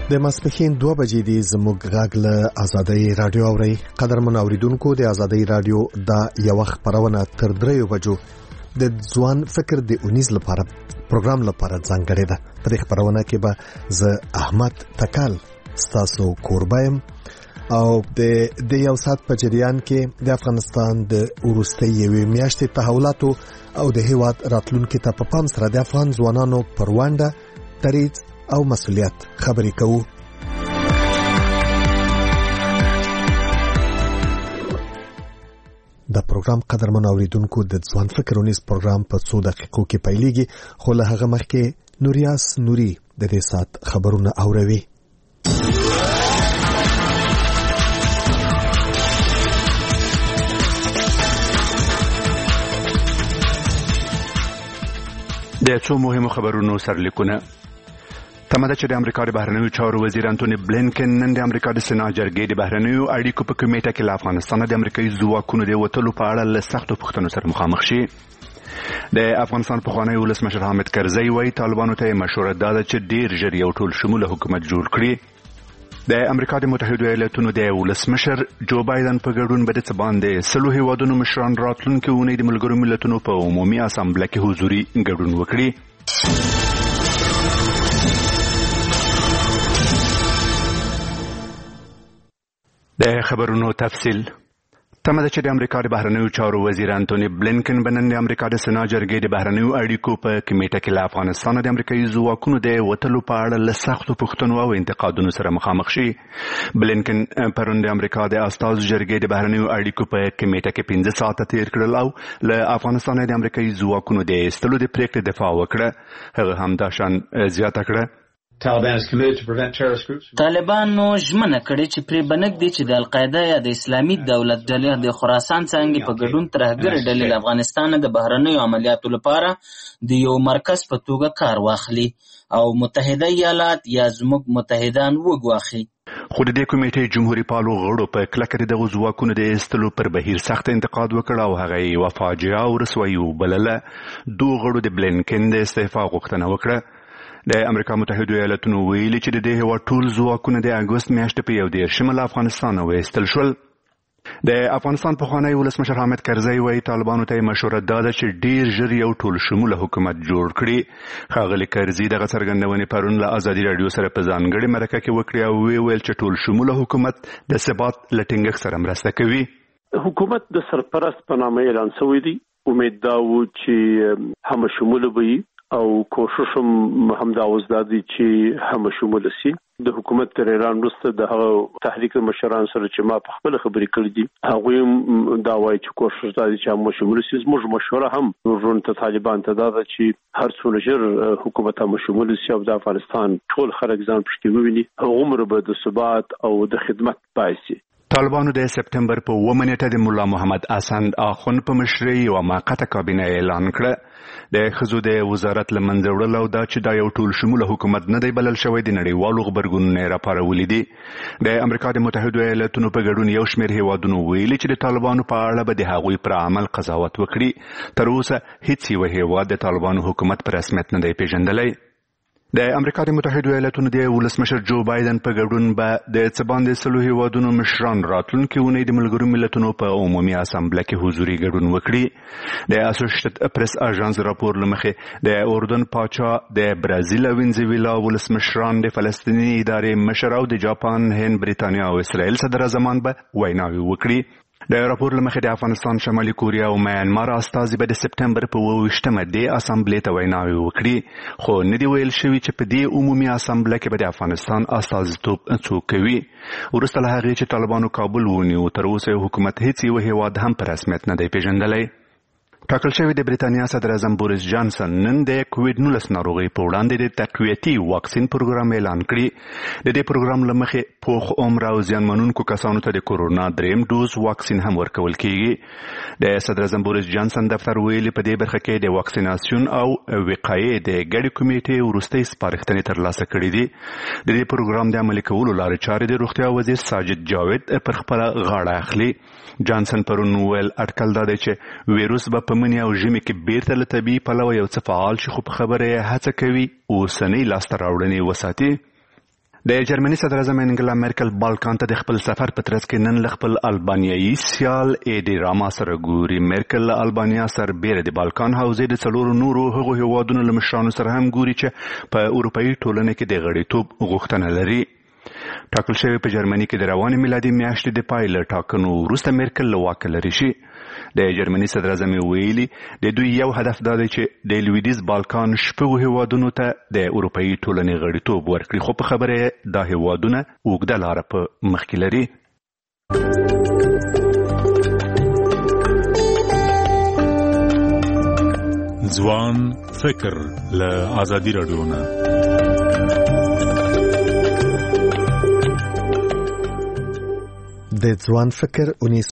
د ماسپښین 2 بجې دی زموږ غږ له آزادۍ رادیو اوري. قدرمن اوریدونکو، د آزادۍ رادیو دا یو خبرونه تر 3 بجو د ځوان فکر د 19 لپاره پروګرام لپاره ځانګړې ده. په دې خبرونه کې به زه احمد تکال ستاسو کوربایم او د یو سات په جریان کې د افغانستان د وروستي یوې میاشتې تحولاتو او د هیواد راتلونکو ته په پام سره د افغان ځوانانو پرونده دریځ او مسؤلیت خبرې کوو. دا پروګرام قدرمن اوریدونکو د ځوان فکرونیز پروګرام په 2 دقیقو کې پیلېږي، خو له هغه مخکې نوریاس نوري د دې سات خبرونه اوروي. د څو مهمو خبرونو سرلیکونه. تمه ده چې د امریکا د بهرنیو چارو وزیر انټونی بلینکن نن د امریکا د سنا جرګې د بهرنیو اړیکو په کمیټه کې له افغانستان د امریکایي ځواکونو د وټلو په اړه له سختو پوښتنو سره مخامخ شي. د افغانستان پخوانی ولسمشر حامد کرزی وایي طالبانو ته مشوره داده چې ډیر ژر یو ټول شموله حکومت جوړ کړي. د امریکا د متحده ایالاتونو د ولسمشر جو بایدن په ګډون به د باندې 30 هیوادونو مشران راتلونکي اونۍ د ملګرو ملتونو په عمومي اسامبله کې حضوري ګډون وکړي. د خبرونو تفصیل. تمه ده چې د امریکا د بهرنیو چارو وزیر انټونی بلینکن بنن د امریکا د سنا جرګې د بهرنیو اړیکو په کمیټه کې له افغانستان د امریکایي ځواکونو د وټلو په اړه له سختو پوښتنو او انتقادونو سره مخامخ شي. بلینکن پرون د امریکا د استازو جرګې د بهرنیو اړیکو په کمیټه کې 15 ساعته تیر کړل او له افغانستان د امریکایي ځواکونو د ایستلو د پریکړې دفاع وکړه. هغه هم دا شان زیاته کړه. طالبانو ژمنه کړې چې پرې بنګدي چې د القاعده یا د اسلامي دولت ډلې د خراسان څنګه په ګډون ترهګر ډلې د افغانستان د بهرنیو عملیاتو لپاره د یو مرکز په توګه کار واخلي او متحده ایالات یا زموږ متحدان وګواخي. خو د دې کمیټې جمهوریت پالو غړو په کلکه د ځواکونو د ایستلو پر بهیر سخت انتقاد وکړ او هغه یې وفاجعه او رسوایي وبلله. دوه غړو د بلینکن د استعفا غوښتنه وکړه. د امریکا متحده ایالاتونو ویلي چې د دې هیواد ټول ځواکونه د اګوست میاشتې په 1 له افغانستان وایستل شول. د افغانستان پخوانی ولسمشر حامد کرزی وایي طالبانو ته مشوره داده چې ډیر ژر یو ټول شموله حکومت جوړ کړي. ښاغلي کرزی دغه څرګندونې پرون له آزادي رادیو سره په ځانګړې مرکه کې وکړې او ویل چې ټول شموله حکومت د ثبات له ټینګښت سره مرسته کوي. حکومت د سرپرست په نامه اعلان شوی دی. امید دا و چې هم شموله وي او کوشش هم دا وزدادي چې هم شموله سي. د حکومت تر اعلان وروسته د هغه تحریک مشران سره چې ما په خپل خبرې کړې دي هغه دا وایي چې کوشش دا دي چې هم شموله سي. زموږ مشوره هم ورونته طالبان ته دا چې هر څونه ژر حکومت هم شموله سي او د افغانستان ټول خلک ځان پکې وویني. عمر به د ثبات او د خدمت پایسي. طالبانو د سپتمبر په 1 نیټه د مولا محمد حسن اخوند په مشرۍ یو موقته کابینه اعلان کړه. د ښځو د وزارت له منځه وړل او دا چې دا یو ټول شموله حکومت نه دی بلل شوی د نړیوالو غبرګونونو راپارولي دي. د امریکا د متحده ایالاتونو په ګډون یو شمېر هیوادونو ویلي چې د طالبانو په اړه به د هغوی پر عمل قضاوت وکړي. تر اوسه هیڅ یو هیواد د طالبانو حکومت په رسمیت نه دی پیژندلی. د امریکا د متحده ایالاتونو د ولسمشر جو بایدن په ګډون به د باندې 30 هیوادونو مشران راتلونکي اونۍ د ملګرو ملتونو په عمومي اسامبله کې حضوري ګډون وکړي. د اسوسییټډ پریس اژانس راپور لمخې د اردن پاچا، د برازیل او وینزویلا ولسمشران، د فلسطیني ادارې مشر او د جاپان، هند، بریتانیا او اسرائیل صدر اعظمان به ویناوي وکړي. د راپور لمخې د افغانستان، شمالي کوریا او میانمار استازي به د سپتمبر په 28مه د اسامبلې ته ویناوي وکړي. خو نه دی ویل شوی چې په دې عمومي اسامبله کې به د افغانستان استازیتوب څوک کوي. وروسته له هغې چې طالبانو کابل ونیو تر اوسه حکومت هیڅ یو هیواد هم په رسمیت نه دی پیژندلی. ټاکل شوی د بریتانیا صدر اعظم بوریس جانسن نن د کووډ-19 ناروغۍ په وړاندې د تقویتي واکسین پروګرام اعلان کړی. د دې پروګرام له مخې پوخ عمر او زیانمنونکو کسانو ته د کورونا 3 ډوز واکسین هم ورکول کیږي. د صدر اعظم بوریس جانسن دفتر ویلي په دې برخه کې د واکسیناسیون او وقایې د ګډې کمیټې وروستۍ سپارښتنې ترلاسه کړې دي. د دې پروګرام د عملي کولو لارې چارې د روغتیا وزیر ساجد جاوید پر خپل غاړه اخلي. جانسن پرون ویل اټکل دا دی چې ویروس به په منی او ژمي کې بیرته له طبیعي پلوه یو څه فعال شي، خو په خبره یې هڅه کوي اوسنۍ لاسته راوړنې وساتي. د جرمني صدر اعظم انګلا مرکل بالکان ته د خپل سفر په ترڅ کې نن خپل البانیایي سیال ایډي راما سره ګوري. مرکل البانیا سربېره د بالکان حوزې د څلورو نورو هغو هیوادونو له مشرانو سره هم ګوري چې په اروپایي ټولنه کې د غړیتوب غوښتنه لري. ټاکل شوی په جرمني کې د روانې میلادي میاشتې د پای له ټاکنو وروسته مرکل له واکه لرې شي. د جرمني صدر اعظم ویلي د دوی یو هدف دا دی چې د لویدیز بالکان شپږو هیوادونو ته د اروپایي ټولنې غړیتوب ورکړي، خو په خبره دا هیوادونه اوږده لاره په مخ کې لري. ځوان فکر له ازادي راډیو نه. د ځوان فکر 19